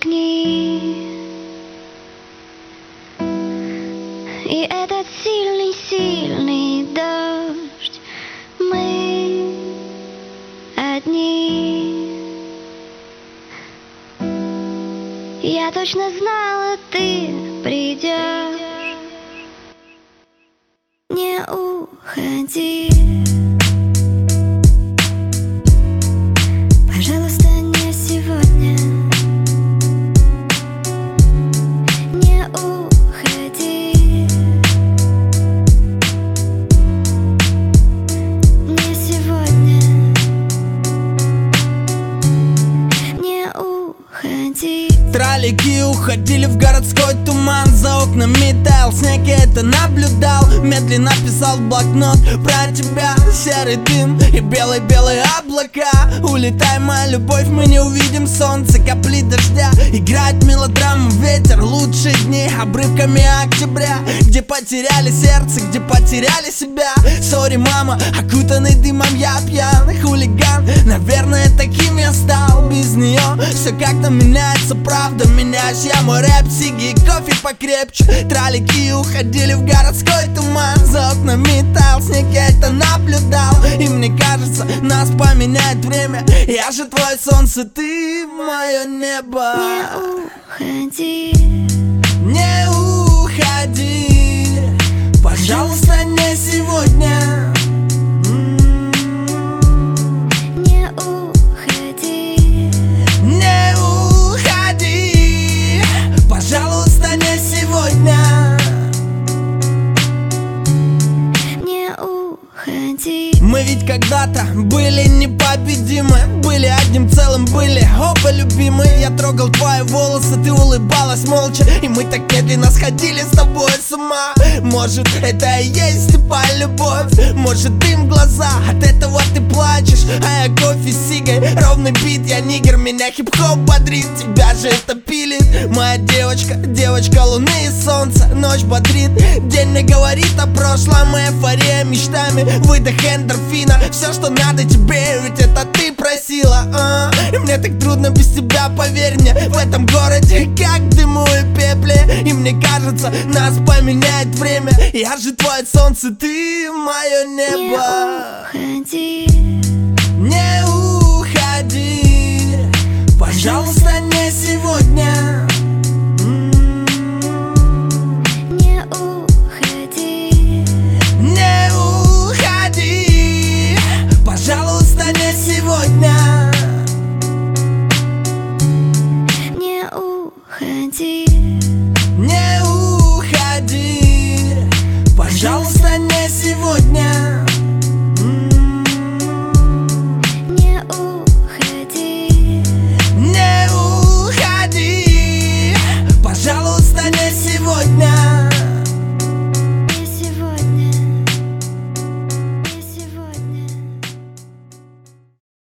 огни. И этот сильный дождь, мы одни. Я точно знала, ты придешь. Не уходи, пожалуйста, не сегодня. Не уходи, не сегодня. Не уходи. Троллейки уходили в городской туман. За окнами таял снег, я это наблюдал. Медленно писал в блокнот про тебя. Серый дым и белые облака. Улетай, моя любовь, мы не увидим солнце. Капли дождя, играет мелодрама. Ветер, лучшие дни обрывками октября. Где потеряли сердце, где потеряли себя. Сори, мама, окутанный дымом я пьяный хулиган. Наверное, таким я стал. Без нее все как-то меняется, правда. Меняюсь я, мой рэп, сиги и кофе покрепче. Троллейки уходили в городской туман. За окнами таял снег, я это наблюдал. И мне кажется, нас поменяет время. Я же твое солнце, ты мое небо. Не уходи, не уходи, пожалуйста, не сегодня. не уходи, Не уходи, пожалуйста, не сегодня. не уходи. Мы ведь когда-то были непобедимы. Были одним целым, были оба любимы. Я трогал твои волосы, ты улыбалась молча. И мы так медленно сходили с тобой с ума. Может, это и есть тупая любовь. Может, дым в глаза, от этого ты плачешь. А я кофе с сигой, ровный бит, я нигер. Меня хип-хоп бодрит, тебя же это пилит. Моя девочка, девочка луны и солнца. Ночь бодрит, день мне говорит о прошлом. Эйфория мечтами, выдох эндорфина. Все, что надо тебе, ведь это ты просила. И мне так трудно без тебя, поверь мне. В этом городе как дыму и пепле. И мне кажется, нас поменяет время. Я же твое солнце, ты мое небо. Не уходи, Не уходи,